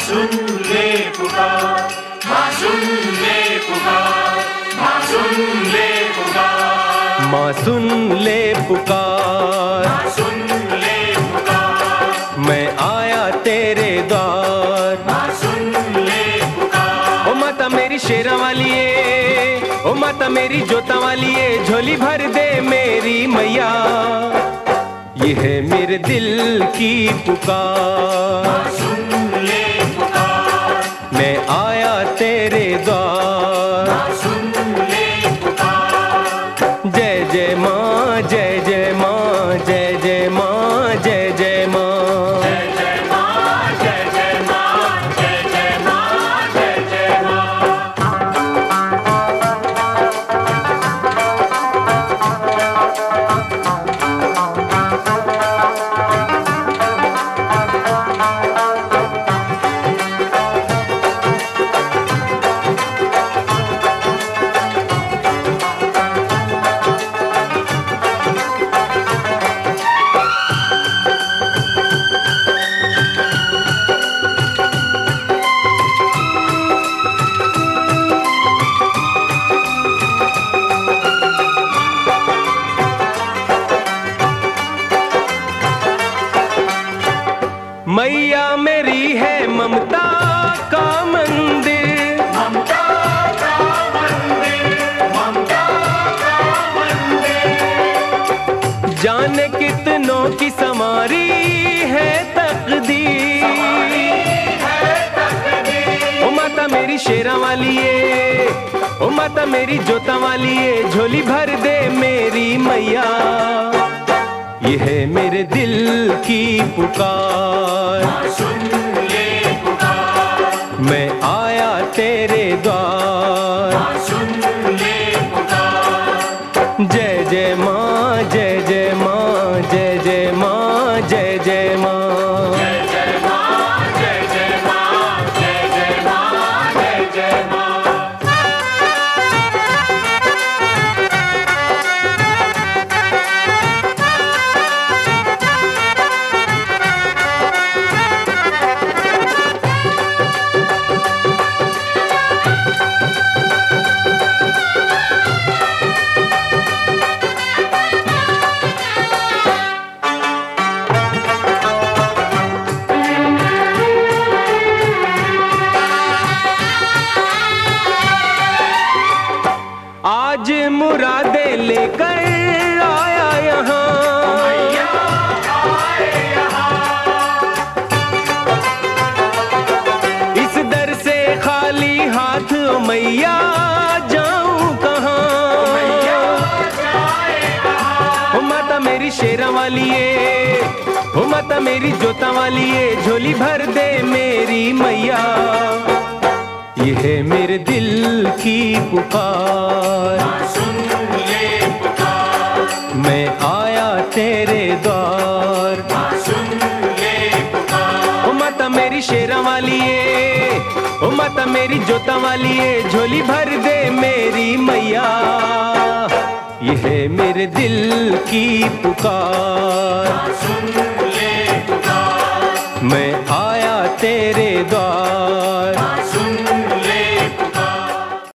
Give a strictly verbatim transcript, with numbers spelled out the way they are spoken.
सुन ले पुकार, माँ सुन ले पुकार, माँ सुन ले पुकार, माँ सुन ले पुकार, माँ सुन ले पुकार, मैं आया तेरे द्वार। माँ सुन ले पुकार, ओ माता मेरी शेरा वाली है, ओ माता मेरी जोता वाली है, झोली भर दे मेरी मैया, ये है मेरे दिल की पुकार। माँ सुन ले पुकार, मैं आया तेरे द्वार। माँ सुन ले पुकार, जय जय माँ, जय जय माँ, जय जय माँ, जय जय माँ। जय जय माँ, जय जय माँ, जय जय माँ, जय जय माँ। मैया मेरी है ममता का मंदिर, ममता का मंदिर, ममता का मंदिर, जाने कितनों की समारी है तकदीर। है तकदीर। ओ माता मेरी शेरा वाली है, ओ माता मेरी जोता वाली है, झोली भर दे मेरी मैया, ये है मेरे दिल की पुकार। माँ सुन ले पुकार, मैं आया तेरे द्वार। माँ सुन ले पुकार, जय जय माँ, जय जय माँ, जय जय माँ, जय जय माँ। जय जय माँ, जय जय माँ, जय जय माँ, जय जय माँ। आज मुरादे लेकर आया यहाँ, मैया आए यहाँ, इस दर से खाली हाथ ओ मैया जाऊं कहाँ। मैया जाए कहाँ। ओ माता मेरी शेरा वाली है, ओ माता मेरी जोता वाली है, झोली भर दे मेरी मैया, ये है मेरे दिल की पुकार। माँ सुन ले पुकार, मैं आया तेरे द्वार। माँ सुन ले पुकार, ओ माता मेरी शेरा वाली है, ओ माता मेरी जोता वाली है, झोली भर दे मेरी मैया, ये है मेरे दिल की पुकार। माँ सुन ले पुकार, मैं आया तेरे द्वार।